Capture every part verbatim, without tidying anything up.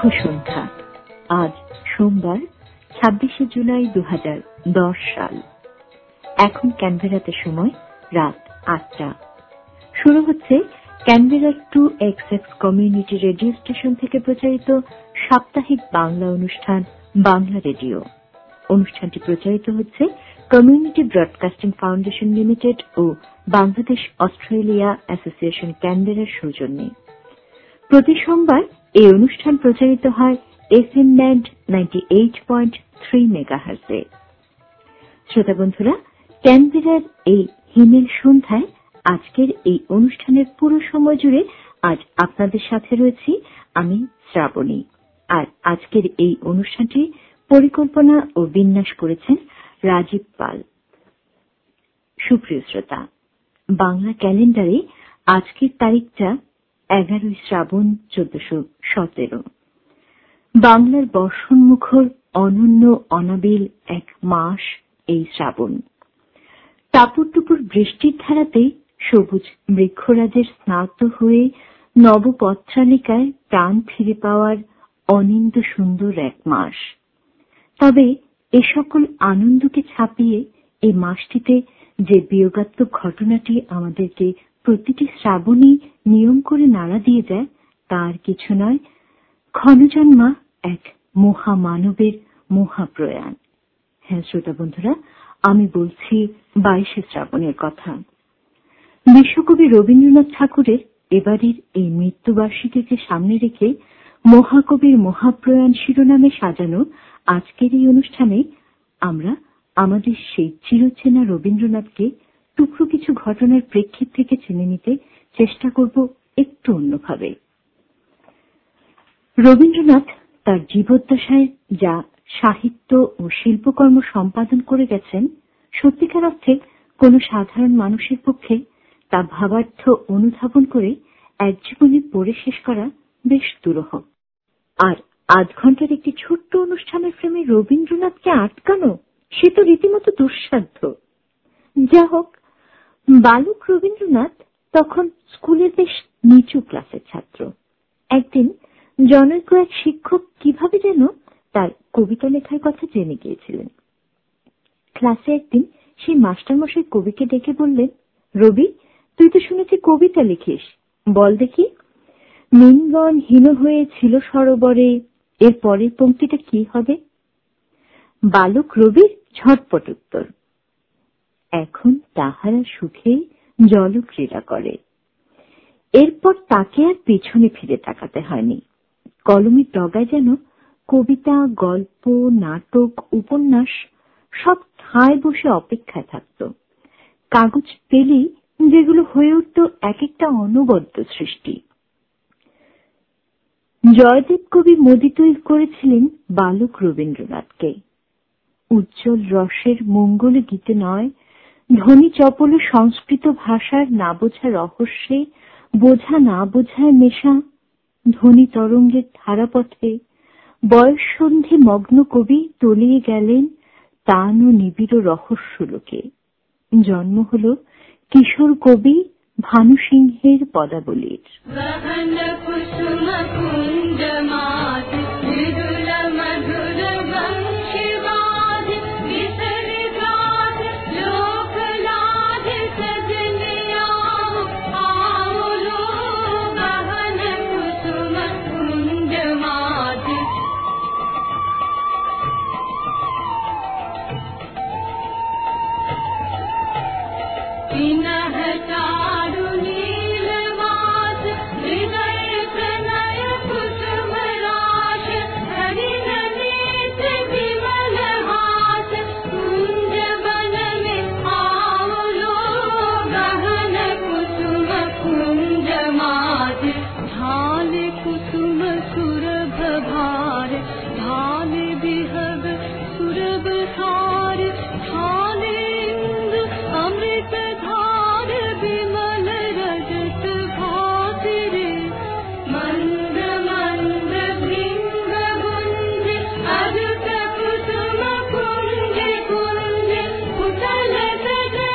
শুভ সন্ধ্যা। আজ সোমবার ছাব্বিশে জুলাই দু হাজার দশ সাল। এখন ক্যানবেরাতে সময় রাত আটটা। শুরু হচ্ছে ক্যানবেরার two X X community radio station থেকে প্রচারিত সাপ্তাহিক বাংলা অনুষ্ঠান বাংলা রেডিও। অনুষ্ঠানটি প্রচারিত হচ্ছে কমিউনিটি ব্রডকাস্টিং ফাউন্ডেশন লিমিটেড ও বাংলাদেশ অস্ট্রেলিয়া অ্যাসোসিয়েশন ক্যানবেরার সৌজন্যে। প্রতি সোমবার এই অনুষ্ঠান প্রচারিত হয় F M band ninety eight point three মেগাহার্জে। শ্রোতা বন্ধুরা, ক্যানবেরার এই হিমেল সন্ধ্যায় আজকের এই অনুষ্ঠানের পুরো সময় জুড়ে আজ আপনাদের সাথে রয়েছি আমি শ্রাবণী। আর আজকের এই অনুষ্ঠানটি পরিকল্পনা ও বিন্যাস করেছেন রাজীব পাল। সুপ্রিয় শ্রোতা, বাংলা ক্যালেন্ডারে আজকের তারিখটা এগারোই শ্রাবণ চোদ্দশো সতেরো। বাংলার বর্ষণমুখর অনন্য অনাবিল এক মাস এই শ্রাবণ। টাপুর টুপুর বৃষ্টির ধারাতে সবুজ বৃক্ষরাজের স্নাত হয়ে নবপত্রালিকায় প্রাণ ফিরে পাওয়ার অনিন্দ সুন্দর এক মাস। তবে এ সকল আনন্দকে ছাপিয়ে এই মাসটিতে যে বিয়োগাত্মক ঘটনাটি আমাদেরকে প্রতিটি শ্রাবণী নিয়ম করে নাড়া দিয়ে যায় তার কিছু নয়, ক্ষণজন্মা এক মহামানবের মহাপ্রয়াণ। হ্যাঁ শ্রোতা বন্ধুরা, আমি বলছি বাইশে শ্রাবণের কথা। বিশ্বকবি রবীন্দ্রনাথ ঠাকুরের এবারের এই মৃত্যুবার্ষিকীকে সামনে রেখে মহাকবির মহাপ্রয়াণ শিরোনামে সাজানো আজকের এই অনুষ্ঠানে আমরা আমাদের সেই চিরচেনা রবীন্দ্রনাথকে টুকরো কিছু ঘটনার প্রেক্ষিত থেকে চিনে নিতে চেষ্টা করব একটু অন্যভাবে। রবীন্দ্রনাথ তার জীবদ্দশায় যা সাহিত্য ও শিল্পকর্ম সম্পাদন করে গেছেন, সত্যিকার অর্থে কোন সাধারণ মানুষের পক্ষে তা ভাবার্থ অনুধাবন করে এক জীবনে পড়ে শেষ করা বেশ দুরূহ। আর আধ ঘন্টার একটি ছোট্ট অনুষ্ঠানের ফ্রেমে রবীন্দ্রনাথকে আটকানো, সে তো রীতিমতো দুঃসাধ্য। যা হোক, বালক রবীন্দ্রনাথ তখন স্কুলের বেশ নিচু ক্লাসের ছাত্র। একদিন জনৈক এক শিক্ষক কিভাবে যেন তার কবিতা লেখার কথা জেনে গিয়েছিলেন। ক্লাসে একদিন সেই মাস্টারমশাই কবিকে ডেকে বললেন, রবি, তুই তো শুনেছি কবিতা লিখিস, বল দেখি। মিনগণ হীন হয়েছিল সরোবরে, এর পরের পংক্তিটা কি হবে? বালক রবির ঝটপট উত্তর, এখন তাহারা সুখে জলক্রীড়া করে। এরপর তাকে আর পিছনে ফিরে তাকাতে হয়নি। কলমের ডগায় যেন কবিতা, গল্প, নাটক, উপন্যাস সব ঠায় বসে অপেক্ষায় থাকত। কাগজ পেলেই যেগুলো হয়ে উঠত এক একটা অনবদ্য সৃষ্টি। জয়দেব কবি মোদিতই করেছিলেন বালক রবীন্দ্রনাথকে। উজ্জ্বল রসের মঙ্গল গীতে নয়, ধ্বনি চপল সংস্কৃত ভাষার না বোঝা রহস্যে বোঝা না বোঝায় মেশা ধ্বনি তরঙ্গের ধারাপথে বয়ঃসন্ধি মগ্ন কবি তলিয়ে গেলেন তান ও নিবিড় রহস্য লোকে। জন্ম হল কিশোর কবি ভানু সিংহের পদাবলীর।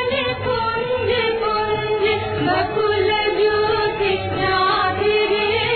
Bakula jyoti radhe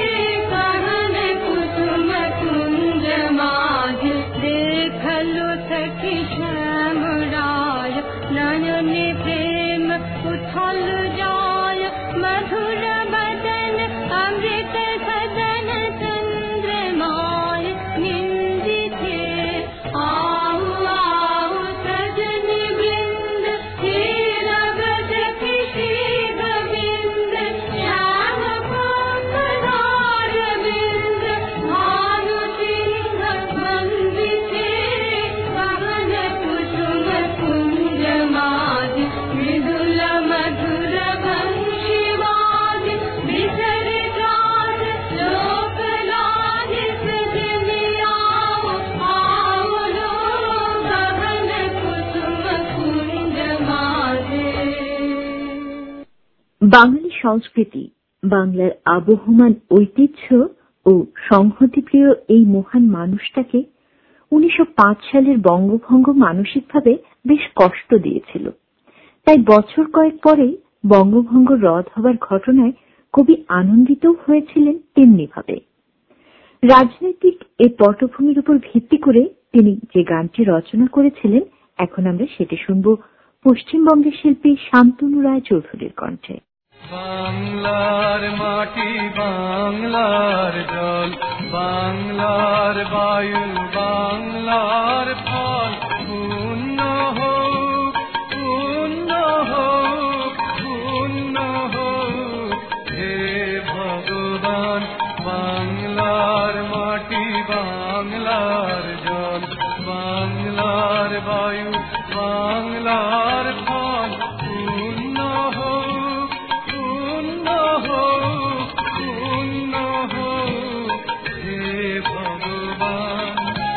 বাঙালি সংস্কৃতি, বাংলার আবহমান ঐতিহ্য ও সংহতিপ্রিয় এই মহান মানুষটাকে উনিশশো পাঁচ সালের বঙ্গভঙ্গ মানসিকভাবে বেশ কষ্ট দিয়েছিল। তাই বছর কয়েক পরে বঙ্গভঙ্গ রদ হবার ঘটনায় কবি আনন্দিত হয়েছিলেন তেমনিভাবে। রাজনৈতিক এই পটভূমির উপর ভিত্তি করে তিনি যে গানটি রচনা করেছিলেন, এখন আমরা সেটি শুনব পশ্চিমবঙ্গের শিল্পী শান্তনু রায় চৌধুরীর কণ্ঠে। বাংলার মাটি, বাংলার জল, বাংলার বায়ু, বাংলার ফল, পূর্ণ হোক, পূর্ণ হোক, পূর্ণ হোক হে ভগবান। বাংলার মাটি, বাংলার জল, বাংলার বায়ু, বাংলার ফল, পূর্ণ হোক, পূর্ণ হোক, পূর্ণ হোক হে ভগবান।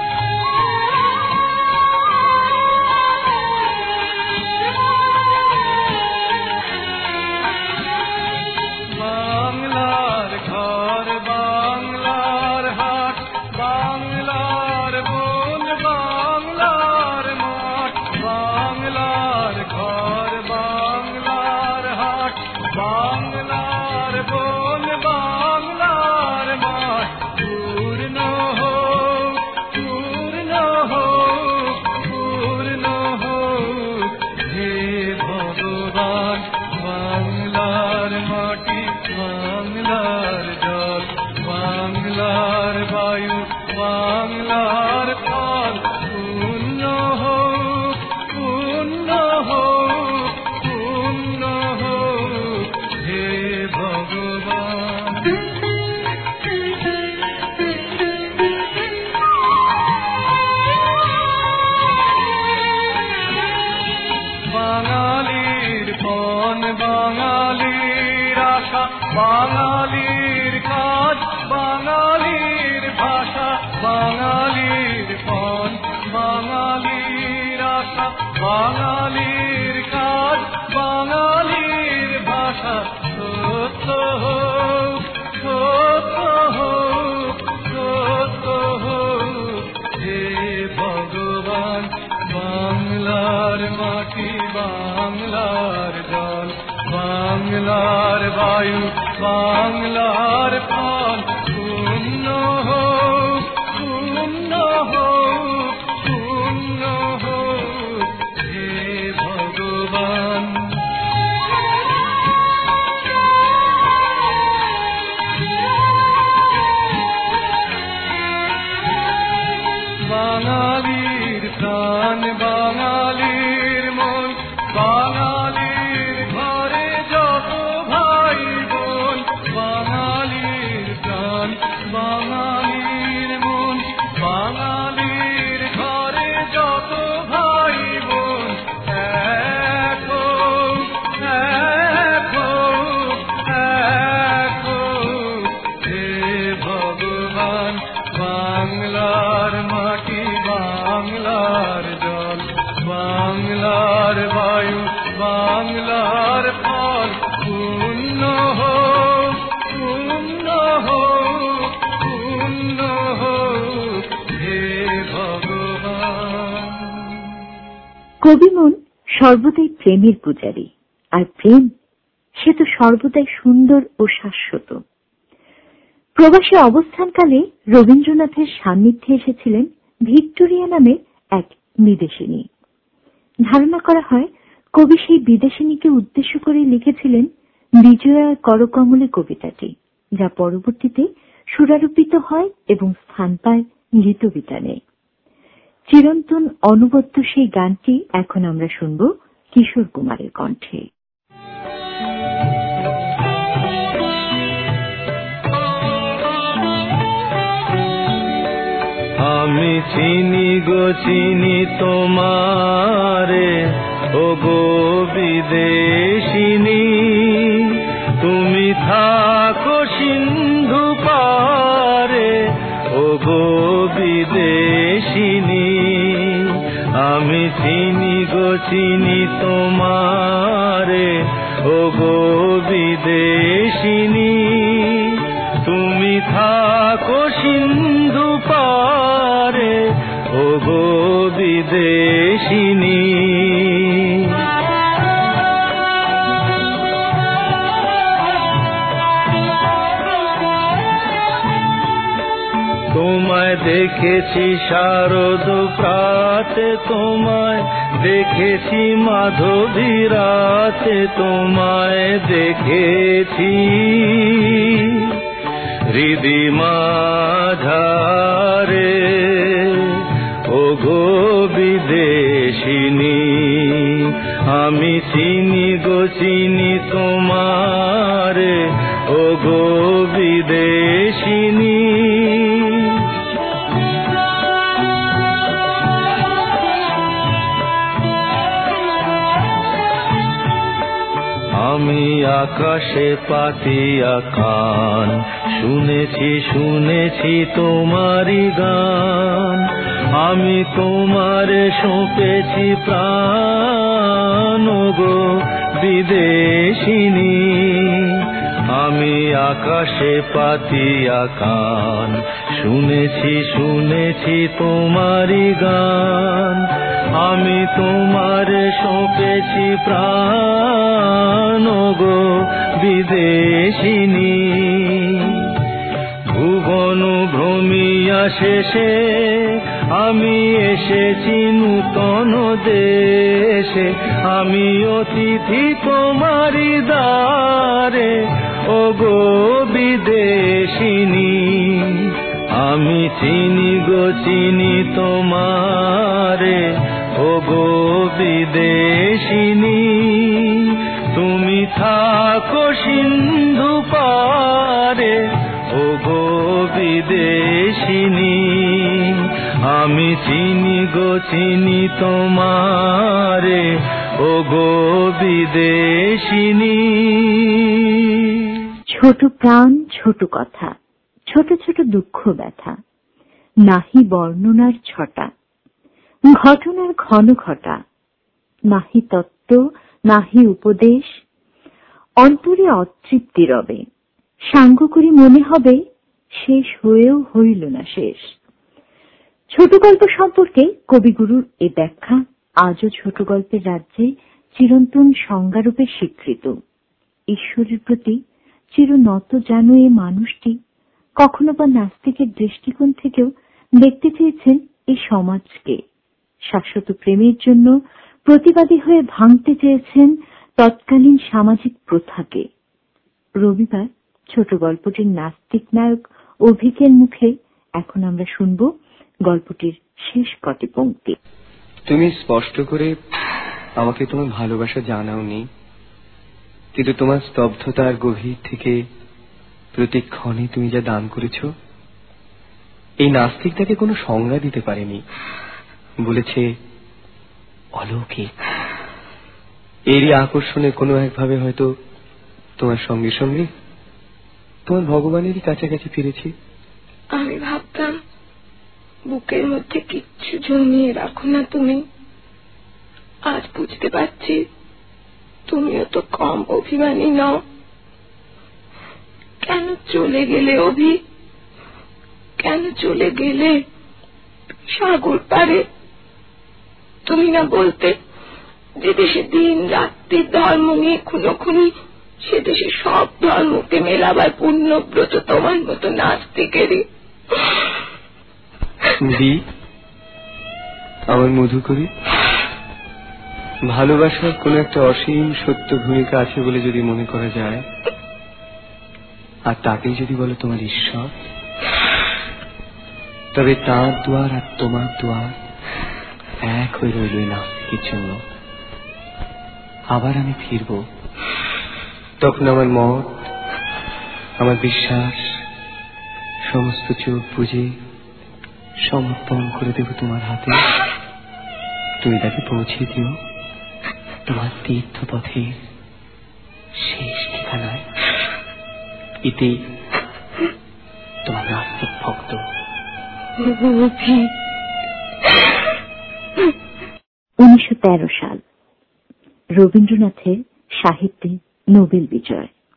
বাংলার ঘর, বাংলার হাট, বাংলার বন, বাংলার মাঠ, বাংলার ঘর, বাংলার হাট, বাংলার বন, বাংলার মাঠ, পূর্ণ হোক, পূর্ণ হোক, পূর্ণ হোক হে ভগবান। বাংলার মাটি, বাংলার জল, বাংলার বায়ু, বাংলার ফল, পূর্ণ হোক, পূর্ণ হোক, পূর্ণ হোক হে ভগবান। বাঙালির পণ, বাঙালির আশা, বাঙালির কাজ, বাঙালির ভাষা, বাঙালির পণ, বাঙালির আশা, বাঙালির কাজ, বাঙালির ভাষা, সত্য হোক, সত্য হোক, সত্য হোক হে ভগবান। বাংলার মাটি, বাংলার জল, বাংলার বায়ু, বাংলার ফল, পূর্ণ হোক, পূর্ণ হোক, পূর্ণ হোক হে ভগবান। বাঙালির প্রাণ, বাঙালির মন, বাঙালির ঘরে যত ভাই বোন, বাঙালির প্রাণ, বাঙালির মন, বাঙালির ঘরে যত ভাই বোন, এক হোক, এক হোক, এক হোক হে ভগবান। বাংলার মাটি, বাংলার জল, বাংলার বায়ু, বাংলার ফল, পূর্ণ হোক, পূর্ণ হোক, পূর্ণ হোক হে ভগবান। কবি মন সর্বদাই প্রেমের পূজারী, আর প্রেম সে তো সর্বদাই সুন্দর ও শাশ্বত। প্রবাসী অবস্থানকালে রবীন্দ্রনাথের সান্নিধ্যে এসেছিলেন ভিক্টোরিয়া নামে এক বিদেশিনী। ধারণা করা হয় কবি সেই বিদেশিনীকে উদ্দেশ্য করে লিখেছিলেন বিজয়া করকমলে কবিতাটি, যা পরবর্তীতে সুরারোপিত হয় এবং স্থান পায় গীতবিতানে। চিরন্তন অনবদ্য সেই গানটি এখন আমরা শুনব কিশোর কুমারের কণ্ঠে। আমি চিনি গো চিনি তোমারে, ও গো বিদেশিনী, তুমি থাকো সিন্ধু পারে, ও গো বিদেশিনী। আমি চিনি গো চিনি তোমারে, ও গো বিদেশিনী তুমি থাকো সিন্ধু পারে ওগো বিদেশিনী তোমায় দেখেছি শারদ প্রাতে তোমায় দেখেছি মাধবী রাতে তোমায় দেখেছি হৃদি মাঝারে ওগো বিদেশিনী আমি চিনি গো চিনি তোমারে ওগো বিদেশিনী আমি আকাশে পাতিয়া কান শুনেছি শুনেছি তোমারি গান আমি তোমারে সঁপেছি প্রাণ গো বিদেশিনী আমি আকাশে পাতিয়া কান শুনেছি শুনেছি তোমারি গান আমি তোমারে সঁপেছি প্রাণ গো বিদেশিনী ভুবন ভ্রমিয়া শেষে আমি এসেছি নূতন দেশে আমি অতিথি তোমারি দ্বারে ওগো বিদেশিনী আমি চিনি গো চিনি তোমারে ওগো বিদেশিনী তুমি থাকো সিন্ধু পারে ওগো বিদেশিনী আমি চিনি গো চিনি তোমারে ওগো বিদেশিনী ছোট প্রাণ ছোট কথা ছোট ছোট দুঃখ ব্যথা নাহি বর্ণনার ছটা ঘটনার ঘন ঘটা নাহি তত্ত্ব নাহি উপদেশ অন্তরে অতৃপ্তি রবে সাঙ্গ করি মনে হবে শেষ হয়েও হইল না শেষ। ছোট গল্প সম্পর্কে কবিগুরুর এ ব্যাখ্যা আজও ছোট গল্পের রাজ্যে চিরন্তন সংজ্ঞারূপে স্বীকৃত। ঈশ্বরের প্রতি চিরনত যেন এ মানুষটি কখনো বা নাস্তিকের দৃষ্টিকোণ থেকেও দেখতে চেয়েছেন এই সমাজকে, শাশ্বত প্রেমের জন্য প্রতিবাদী হয়ে ভাঙতে চেয়েছেন তৎকালীন সামাজিক প্রথাকে। রবিবার ছোট গল্পটির নাস্তিক নায়ক অভিকের মুখে এখন আমরা শুনব গল্পটির শেষ কটি পংক্তি। তুমি স্পষ্ট করে আমাকে তোমার ভালোবাসা জানাওনি, কিন্তু তোমার স্তব্ধতার গভীর থেকে প্রতি ক্ষণে তুমি যা দান করেছ, এই নাস্তিক তাকে কোনো সংজ্ঞা দিতে পারেনি, বলেছে অলৌকিক। এরই আকর্ষণে কোনো একভাবে হয়তো তোমার সঙ্গে সঙ্গে তোমার ভগবানেরই কাছাকাছি ফিরেছি। আমি ভাবতাম বুকের মধ্যে কিচ্ছু জমিয়ে রাখো না তুমি, আজ বুঝতে পারছি তুমিও তো কম অভিমানী নও। কেন চলে গেলে অভি, কেন চলে গেলে সাগর পারে? তুমি না বলতে যে দেশে দিন রাত্রি ধর্ম নিয়ে খুনোখুনি, সে দেশে সব ধর্মকে মেলাবার পুণ্যব্রত তোমার মতো নাস্তিকেরই। দি আমার মধু করি, ভালোবাসার কোন একটা অসীম সত্য ভূমিকা আছে বলে যদি মনে করা যায়, আর তাকেই যদি বলো তোমার ঈশ্বর, তবে তার দুয়ার আর তোমার দুয়ার এক হয়ে রইল নাস্তিকের জন্য। আবার আমি ফিরব, তখন আমার মত, আমার বিশ্বাস সমস্ত চোখ বুঝে সমর্পণ করে দেব তোমার হাতে। তুমি তাকে পৌঁছে দিও তোমার তীর্থ পথে শেষ ঠিকানায়। ইতি তোমার নাস্তিক ভক্ত। উনিশশো তেরো সাল, রবীন্দ্রনাথের সাহিত্যে নোবেল বিজয়।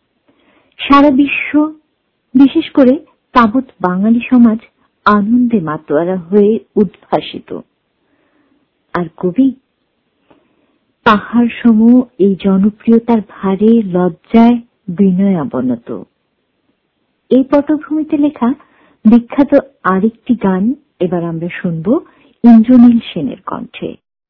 সারা বিশ্ব, বিশেষ করে তাবৎ বাঙালি সমাজ আনন্দে মাতোয়ারা হয়ে উদ্ভাসিত। আর কবি পাহাড় সম এই জনপ্রিয়তার ভারে লজ্জায় বিনয় অবনত। এই পটভূমিতে লেখা বিখ্যাত আরেকটি গান এবার আমরা শুনব ইন্দ্রনীল সেনের কণ্ঠে।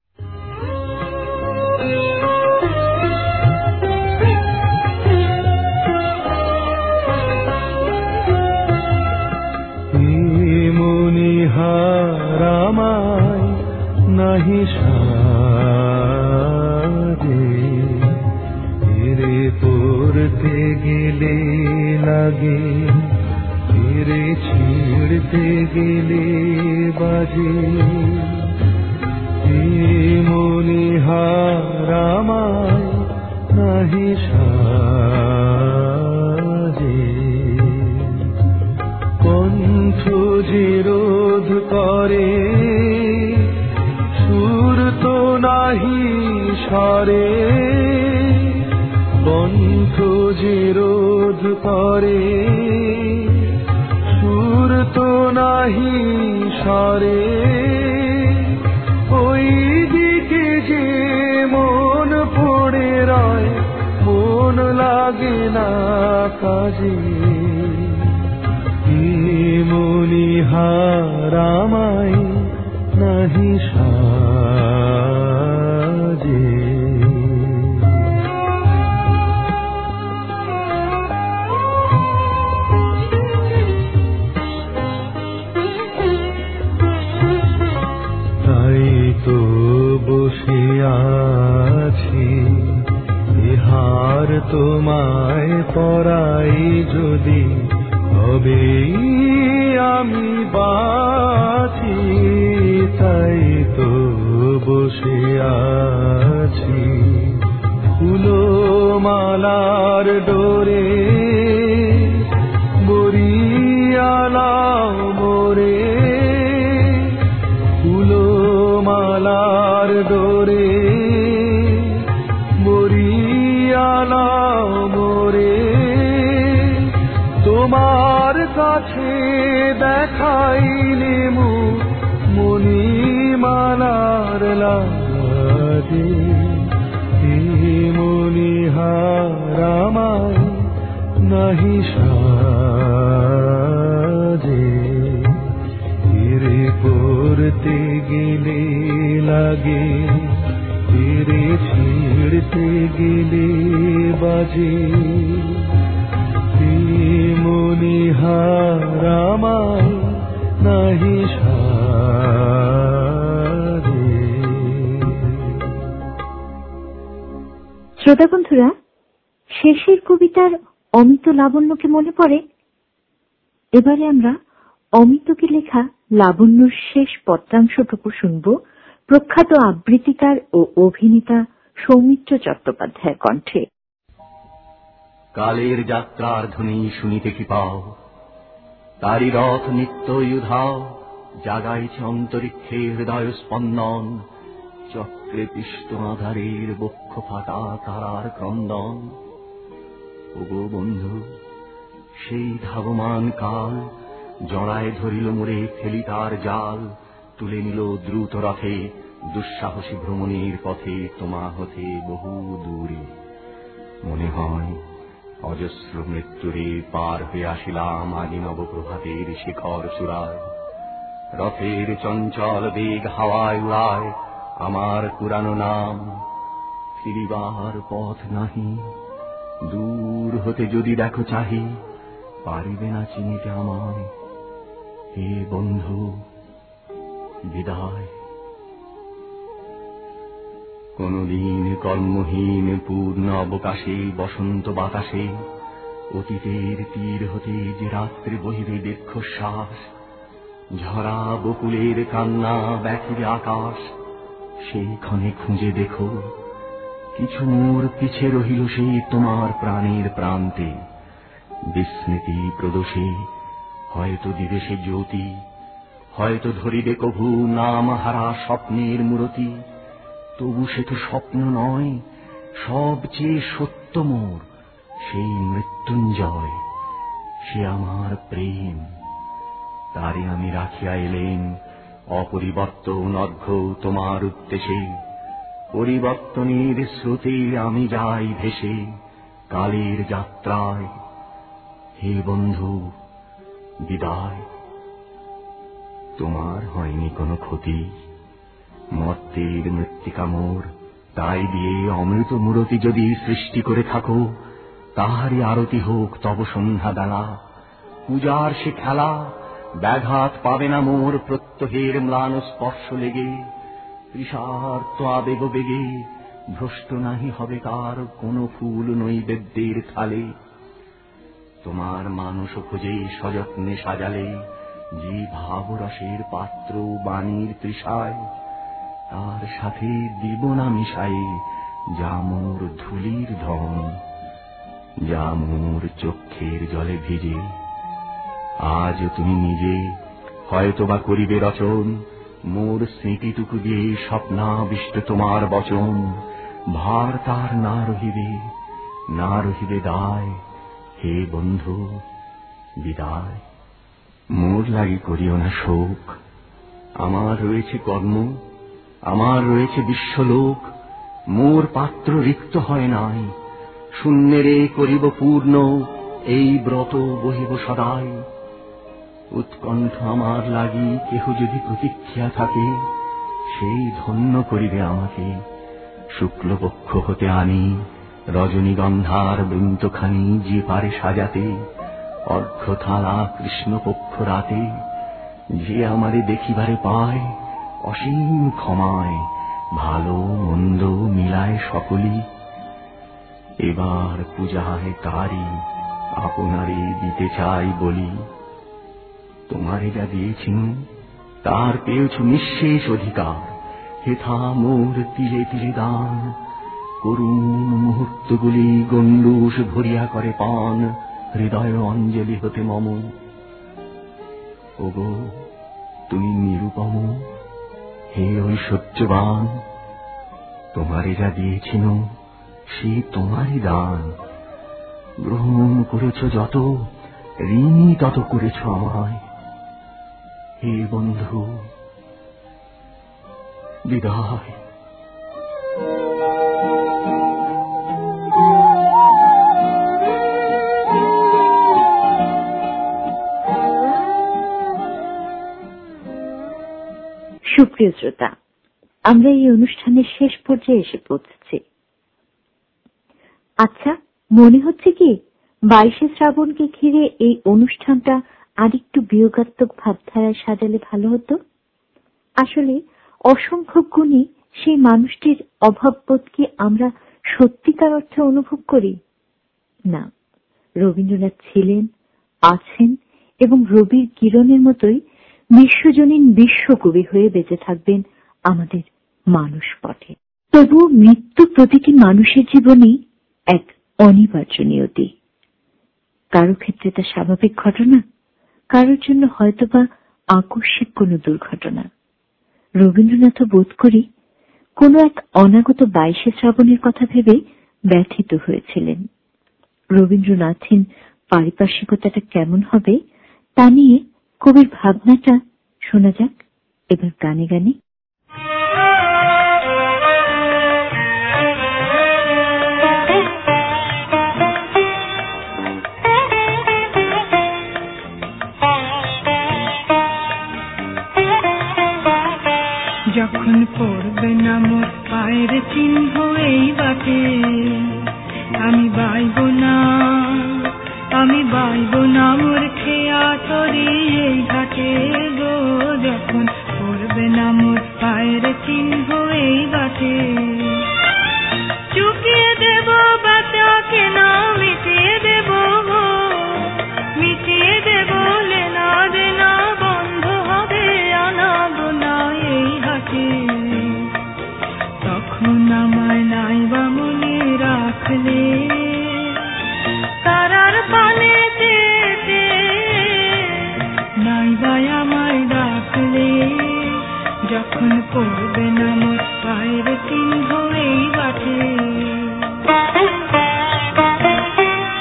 মনিহারামায় নাহি সাজে, এরে পড়তে গেলে লাগে, এরে ছিড়তে গেলে বাজে। মনিহারামায় নাহি সাজে, কণ্ঠ যে রোধ করে, সুর তো নাহি সরে, কণ্ঠ যে রোধ করে, সুর তো নাহি সরে। ওই দিকে যে মন পড়ে রয়, মন লাগে না কাজে। মনিহারামায় নাহি সাজে। তাই তো বসে আছি, ইহার তোমায় পরাই যদি, তবে আমি বাঁচি। তাই তো বসে আছি, ফুলো মালার ডোরে, বরিয়ালাও মোরে, ফুলো মালার ডোরে, বরিয়ালাও মোরে। তোমার কাছে দেখাইলে মুখ, মণিমালার লাজে। হে মনিহারামায় নাহি সাজে, এরে পড়তে গেলে লাগে, এরে ছিড়তে গেলে বাজে। মনিহারামায় নাহি সাজে। শ্রোতা বন্ধুরা, শেষের কবিতার অমিত লাবণ্যকে মনে পড়ে? এবারে আমরা অমিতকে লেখা লাবণ্যর শেষ পত্রাংশটুকু শুনব প্রখ্যাত আবৃত্তিকার ও অভিনেতা সৌমিত্র চট্টোপাধ্যায়ের কণ্ঠে। কালের যাত্রার ধ্বনি শুনিতে কি পাও, তারি রথ নিত্যই উধাও, জাগাইছে অন্তরিক্ষে হৃদয় স্পন্দন, চক্রে পিষ্ট আধারের বক্ষ ফাটা তারার ক্রন্দন। ওগো বন্ধু, সেই ধাবমান কাল জড়ায় ধরিল মোরে ফেলি তার জাল, তুলে নিল দ্রুত রথে দুঃসাহসী ভ্রমণের পথে তোমা হতে বহু দূরে। মনে হয় অজস্র মৃত্যুরে পার হয়ে আসিলাম আজি নবপ্রভাতের শিখর চূড়ায়। রথের চঞ্চল বেগ হাওয়ায় উড়ায় আমার পুরানো নাম, ফিরিবার পথ নাহি, দূর হতে যদি দেখো চাহি, পারিবে না চিনিতে আমায়। হে বন্ধু, বিদায়। কোনদিন কর্মহীন পূর্ণ অবকাশে বসন্ত বাতাসে, অতীতের তীর হতে যে রাত্রি বহিবে দীর্ঘশ্বাস, ঝরা বকুলের কান্না ব্যথিবে আকাশ, সেইখানে খুঁজে দেখো কিছু মোর পিছে রহিল সেই তোমার প্রাণের প্রান্তে। বিস্মৃতি প্রদোষে হয়তো দিবে সে জ্যোতি, হয়তো ধরিবে কভু নাম হারা স্বপ্নের মূরতি। তবু সে তো স্বপ্ন নয়, সবচেয়ে সত্য মোর, সেই মৃত্যুঞ্জয়, সে আমার প্রেম, তারে আমি রাখিয়া এলেন অপরিবর্তন অর্ঘ্য তোমার উদ্দেশে। পরিবর্তনের স্রোতে আমি যাই ভেসে কালের যাত্রায়। হে বন্ধু, বিদায়। তোমার হয়নি কোনো ক্ষতি, মর্তের মৃত্তিকা মোর, তাই দিয়ে অমৃত মূরতি যদি সৃষ্টি করে থাকো, তাহারই আরতি হোক তব সন্ধ্যা বেলা। পূজার সে খেলা, ব্যাঘাত পাবে না মোর প্রত্যহের ম্লান স্পর্শ লেগে। তৃষার্ত আবেগ বেগে ভ্রষ্ট নাহি হবে তার কোন ফুল নৈবেদ্যের থালে। তোমার মানস খোঁজে সযত্নে সাজালে যে ভাবরসের পাত্র বাণীর তৃষায়, তার সাথে দিব না মিশাই যা মোর ধুলির ধন, যা মোর চক্ষের জলে ভিজে। আজ তুমি নিজে হয়তোবা করিবে রচন মোর স্মৃতিটুকু দিয়ে স্বপ্নাবিষ্ট তোমার বচন। ভার তার না রহিবে, না রহিবে দায়। হে বন্ধু, বিদায়। মোর লাগি করিও না শোক, আমার রয়েছে কর্ম, আমার রয়েছে বিশ্বলোক। মোর পাত্র রিক্ত হয় নাই, শূন্যেরে করিব পূর্ণ, এই ব্রত বহিব সদাই। উৎকণ্ঠ আমার লাগি কেহ যদি প্রতীক্ষা থাকে, সেই ধন্য করিবে আমাকে। শুক্লপক্ষ হতে আনি রজনীগন্ধার বৃন্তখানি যে পারে সাজাতে, অর্ঘ্য থালা কৃষ্ণপক্ষ রাতে। যে আমারে দেখিবারে পায় অসীম ক্ষমায়, ভালো মন্দ মিলায় সকলি। এবার পূজায় তারি আপনারে দিতে চাই বলি। তোমারে যা দিয়েছিনু তার পেয়েছ নিঃশেষ অধিকার। হেথা মোর তিলে তিলে দান, করুণ মুহূর্তগুলি গণ্ডূষ ভরিয়া করে পান হৃদয় অঞ্জলি হতে মম। ওগো তুমি নিরুপম, হে ঐশ্বর্যবান, তোমারে যা দিয়েছিনু সে তোমারই দান। গ্রহণ করেছ যত, ঋণী তত করেছ আমায়। হে বন্ধু, বিদায়। সুপ্রিয় শ্রোতা, আমরা এই অনুষ্ঠানের শেষ পর্যায়ে এসে পৌঁছেছি। আচ্ছা, মনে হচ্ছে কি বাইশে শ্রাবণকে ঘিরে এই অনুষ্ঠানটা আরেকটু বিয়োগাত্মক ভাবধারায় সাজালে ভালো হতো? আসলে অসংখ্য গুণী সেই মানুষটির অভাববোধ কি আমরা সত্যিকার অর্থে অনুভব করি? না, রবীন্দ্রনাথ ছিলেন, আছেন এবং রবির কিরণের মতোই বিশ্বজনীন বিশ্বকবি হয়ে বেঁচে থাকবেন আমাদের মানুষ পথে। তবুও মৃত্যু প্রতিটি মানুষের জীবনেই এক অনিবার্য নিয়তি। কারো ক্ষেত্রে তা স্বাভাবিক ঘটনা, কারোর জন্য হয়তোবা আকস্মিক কোন দুর্ঘটনা। রবীন্দ্রনাথও বোধ করি কোন এক অনাগত বাইশে শ্রাবণের কথা ভেবে ব্যথিত হয়েছিলেন। রবীন্দ্রনাথহীন পারিপার্শ্বিকতাটা কেমন হবে তা নিয়ে কবির ভাবনাটা শোনা যাক এবার গানে গানে। যখন পড়বে না মোর পায়ের চিহ্ন এই বাটে, আমি বাইব না, আমি বাইব না মোর খেয়া তরি এই ঘাটে গো। যখন পড়বে না মোর পায়ের চিহ্ন এই বাটে, চুকিয়ে দেব বাচ্চাকে না মিটিয়ে দেব, মিটিয়ে দেব লেনা দেনা বন্ধ হবে আনা গোনা এই হাটে। তখন আমায় নাইবা মনে রাখলে তারার পানে যেতে, নাইবা আমায় ডাকলে। যখন পড়বে না মোর পায়ের চিহ্ন এই বাটে।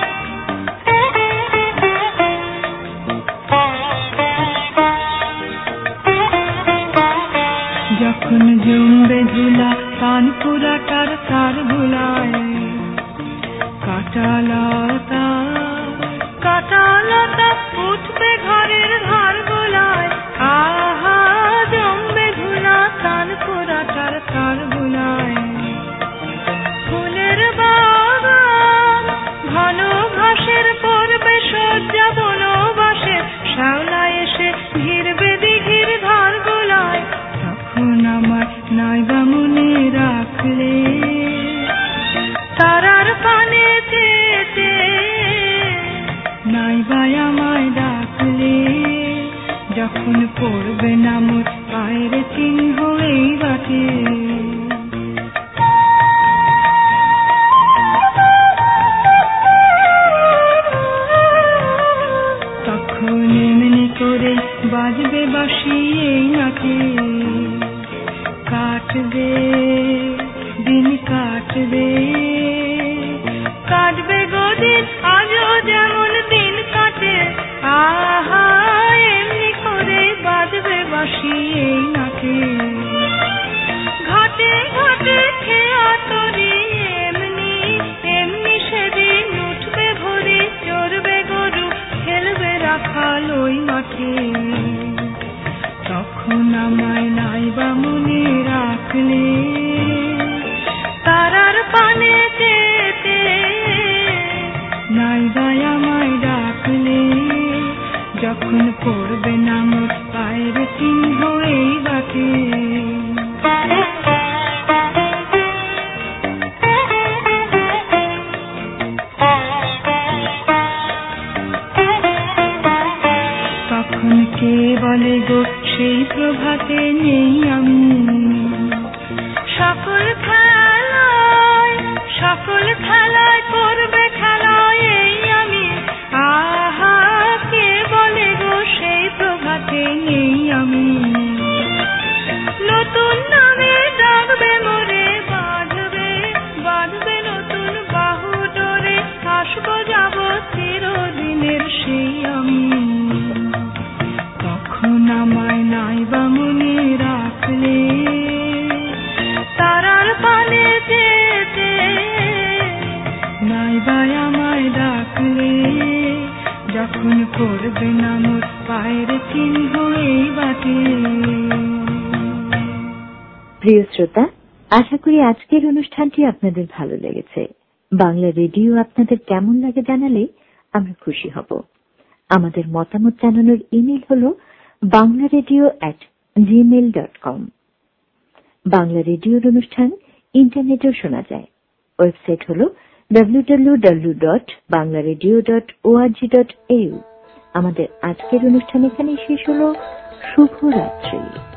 নাইবায় আমায় ডাকলে, যখন পড়বে না মোর পায়ের চিহ্ন এই বাটে। তখন এমনি করে বাজবে বাঁশি এই নাটে, কাটবে দিন কাটবে, কাটবে গদিন আজও যেমন দিন কাটে। আহা এমনি করে বাজবে বাঁশি এই নাটে, ঘাটে ঘাটে খেয়া তরি এমনি এমনি সেদিন উঠবে ভরে, চড়বে গরু খেলবে রাখাল ওই মাঠে। তখন আমায় নাইবা মনে রাখলে, তারার পানে যেতে নাইবায় আমায় ডাকলে, যখন পড়বে না মোর পায়ের চিহ্ন এই বাটে। তখন কে বলে গো সেই প্রভাতে নেই আমি, সকল খেলায় সকল খেলায় করবে খেলায় এই আমি। আহা কে বলে গো সেই প্রভাতে নেই আমি, নতুন নামে ডাকবে মোরে, বাঁধবে বাঁধবে নতুন বাহু ডোরে, আসবো যাব চিরদিনের সেই আমি। তখন আমায় নাইবা মনে রাখলে, তারার পানে যেতে নাইবায় আমায় ডাকলে, যখন করবে না মোর পায়ের চিহ্ন এই বাটে। প্রিয় শ্রোতা, আশা করি আজকের অনুষ্ঠানটি আপনাদের ভালো লেগেছে। বাংলা রেডিও আপনাদের কেমন লাগে জানালে আমরা খুশি হব। আমাদের মতামত জানানোর ইমেল হল Bangla radio at Gmail dot com. বাংলা রেডিওর অনুষ্ঠান ইন্টারনেটেও শোনা যায়। ওয়েবসাইট হল W W W dot Bangla radio dot O R G dot A U. আমাদের আজকের অনুষ্ঠান এখানেই শেষ হল। শুভরাত্রি।